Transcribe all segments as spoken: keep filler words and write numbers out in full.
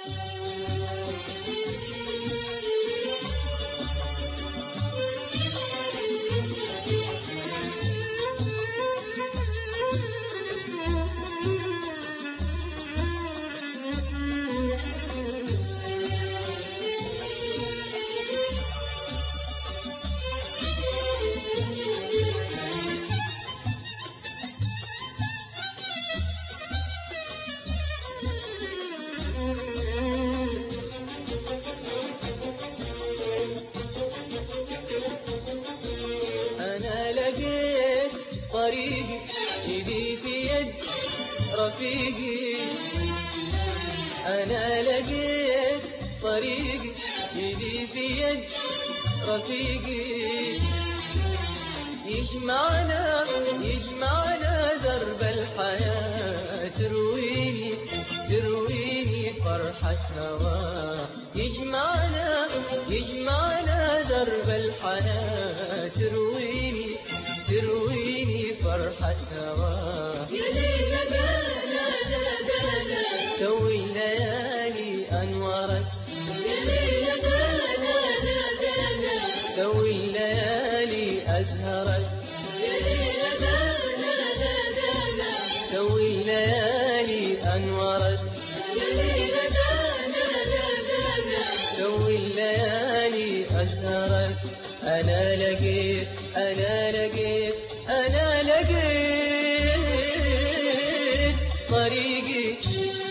أنا لقيت طريقي إيدي في يد رفيقي، أنا لقيت طريقي إيدي في يد رفيقي، يجمعنا يجمعنا درب الحياة، ترويني ترويني فرحة هواه، يجمعنا يجمعنا درب الحياة، ترويني ترويني فرحة هواه. يا ليلى دانا دانا توي الليالي أنورت، يا ليلى دانا دانا توي الليالي أزهرت، يا ليلى دانا دانا توي الليالي أنورت، يا ليلى دانا دانا توي الليالي أزهرت. أنا لقيت أنا لقيت أنا لقيت طريقي،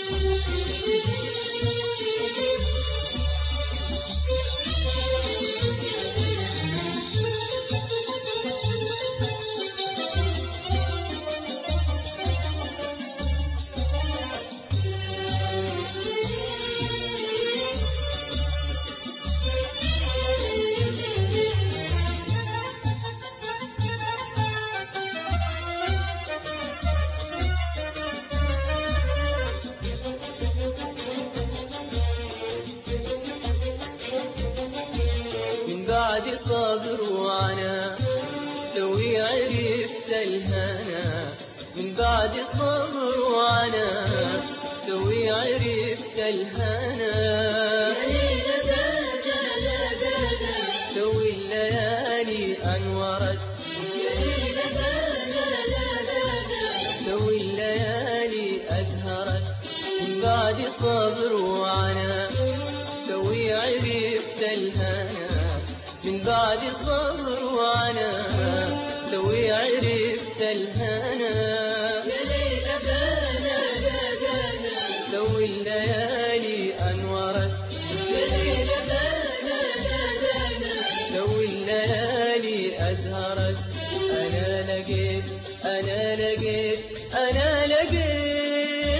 بعد صبر وعنا توي عرفت الهنا، من بعد صبر وعنا توي عرفت الهنا، يا ليلى دانا دانا توي الليالي أنورت، يا ليلى دانا دانا توي الليالي أزهرت. من بعد صبر وعنا توي عرفت الهنا، من بعد صبر وعنا توي عرفت الهنا، يا ليلى دانا دانا توي الليالي أنورت، يا ليلى دانا دانا توي الليالي أزهرت. أنا لقيت أنا لقيت أنا لقيت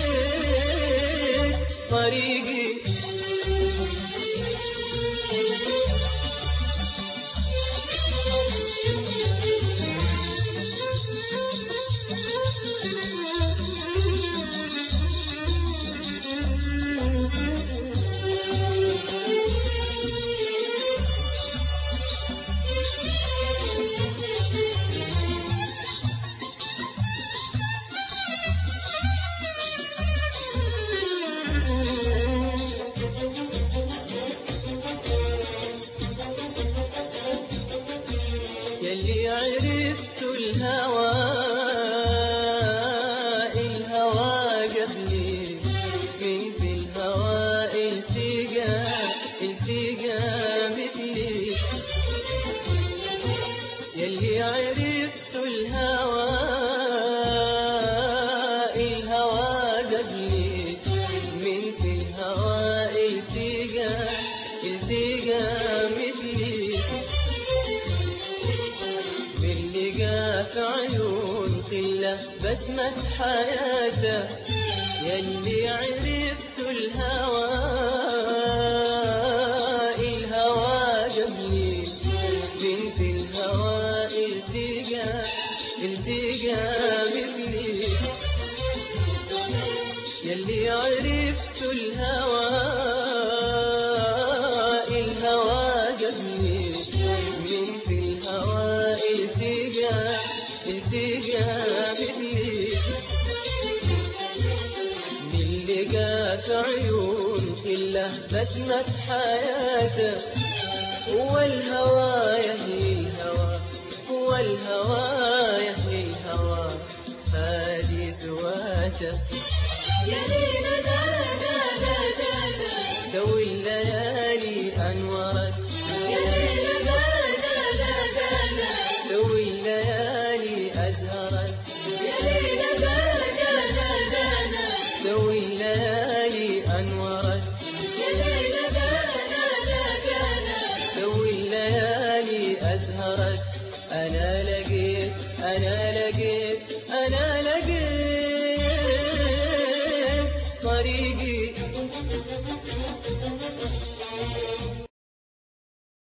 طريقي، يلي عرفت الهوى الهوى قبلي، من في الهوى التقى التقى مثلي، يلي عرفت الهوى الهوى قبلي، من في الهوى التقى التقى مثلي، من لقى في عيون خله بسمة حياته، يلي عرفت الهوى الهوى قبلي، من في الهوى التقى التقى مثلي، يلي عرفت الهوى الهوى قبلي، من في الهوى التقى التقى مثلي، من لقى في عيون خله بسمة حياته، هو الهوى يهلي الهوى، هو الهوى يهلي الهوى هادي سواته. يا ليل دانا لا دانا ذوي الليالي أنورت، يا ليل دانا لا دانا ذوي الليالي أزهرت، يا ليل دانا لا دانا ذوي الليالي أنورت، يا ليل دانا لا دانا ذوي الليالي أزهرت. أنا لقيت أنا لقيت أنا لقيت